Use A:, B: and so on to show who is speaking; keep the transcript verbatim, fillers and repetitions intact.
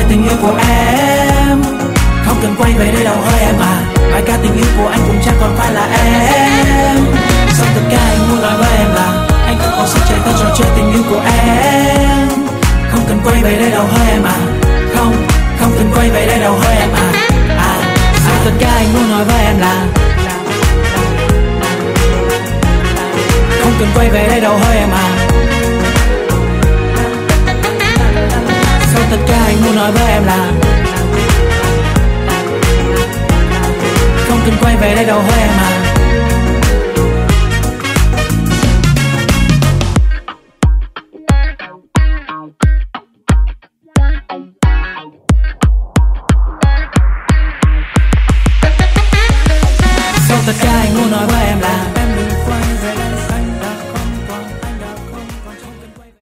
A: tình yêu của em. Không cần quay về đây đâu hỡi em à, bài ca tình yêu của anh cũng chẳng còn phải là em. Sau tất cả anh muốn nói với em là anh không còn sức trẻ ta trò chơi tình yêu của em. Không cần quay về đây đâu hỡi em à, không, không cần quay về đây đâu hỡi em à, à. Sau tất cả anh muốn nói với em là không cần quay về đây đâu hỡi em à. Sau tất cả anh muốn nói với em là không cần quay về đây đâu hỡi em à.